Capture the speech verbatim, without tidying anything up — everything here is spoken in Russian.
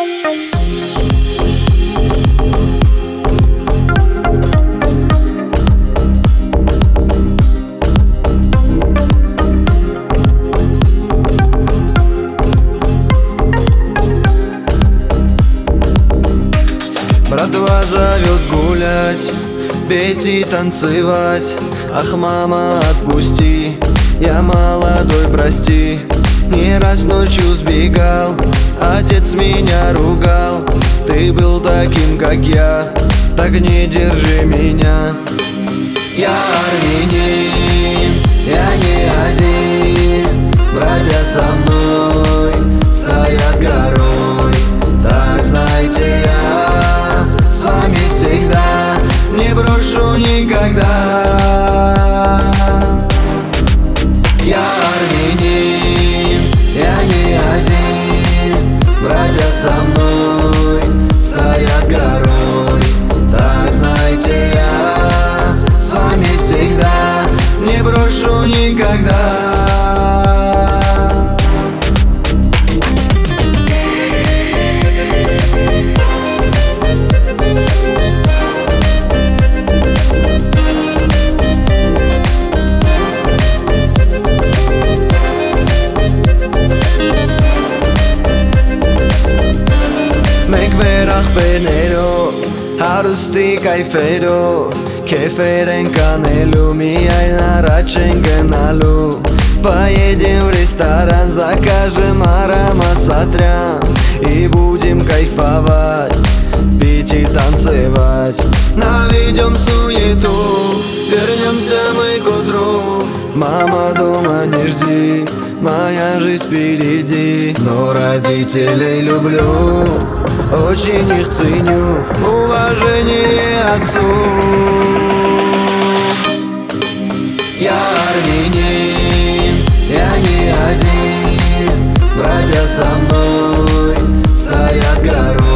Братва зовет гулять, петь и танцевать. Ах, мама, отпусти, я молодой, прости. Не раз ночью сбегал, отец меня ругал. Ты был таким, как я, так не держи меня. Я армянин, я не один, братья со мной стоят горой. Так знайте, я с вами всегда, не брошу никогда. Я армянин, я не один, братья со мной стоят горой. Так знайте, я с вами всегда, не брошу никогда. Մենք մեր աղբերներով հարուստի կայֆերով քեֆեր ենք անելու, միայն առաջ են գնալու. Поедем в ресторан, закажем аромат Сатрян и будем кайфовать, пить и танцевать. Наведем суету, вернемся мы к утру. Мама, дома не жди, моя жизнь впереди. Но родителей люблю, очень их ценю, уважение отцу. Я армянин, я не один, братья со мной стоят горой.